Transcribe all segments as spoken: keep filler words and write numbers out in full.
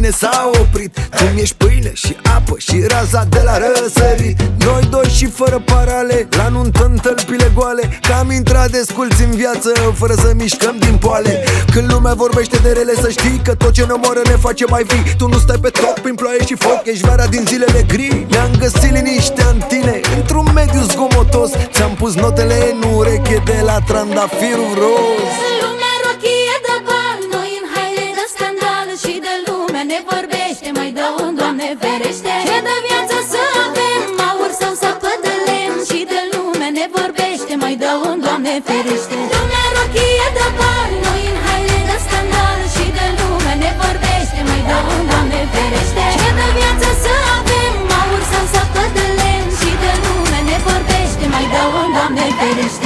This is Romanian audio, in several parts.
mine s-a oprit. Tu mi-ești pâine și apă și raza de la răsărit. Noi doi și fără parale, la nuntă în tălpile goale, că am intrat desculți în viață fără să mișcăm din poale. Când lumea vorbește de rele, să știi că tot ce ne omoară ne face mai vii. Tu nu stai pe top prin ploaie și foc, ești vara din zilele gri. Mi-am găsit liniștea în tine, într-un mediu zgomotos. Ți-am pus notele în ureche de la trandafirul roz. Lumea rochie de bani, noi în haine de scandal, și de lumea ne vorbește, mai dă un Doamne ferește. Ce de viață să avem, aur sau sapă de lemn, și de lumea ne vorbește, mai dă un Doamne ferește. Lumea rochie de bani, noi în haine de scandal, și de lumea ne vorbește, mai dă un Doamne ferește. Ce de viață să avem, aur sau sapă de lemn, și de lumea ne vorbește, mai dă un Doamne ferește.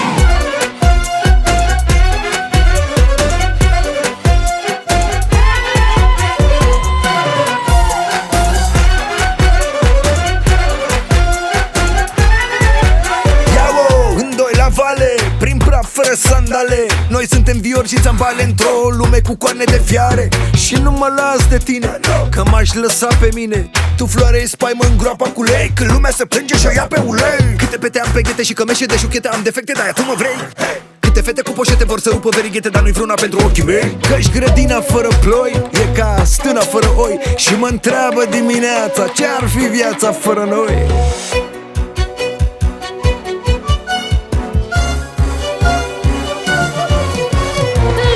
Prin praf fără sandale, noi suntem viori și țambale într-o lume cu coarne de fiare. Și nu mă las de tine, că m-aș lăsa pe mine. Tu floare spaimă în groapa cu lei, când lumea se plânge și o ia pe ulei. Câte pete am pe ghete și cămeșe de șuchete, am defecte, dar tu mă vrei. Câte fete cu poșete vor să rupă verighete, dar nu-i vreuna pentru ochii mei. Că-și grădina fără ploi e ca stâna fără oi, și mă întreabă dimineața ce-ar fi viața fără noi.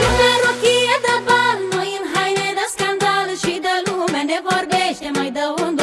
Ne vorbește, mai dă un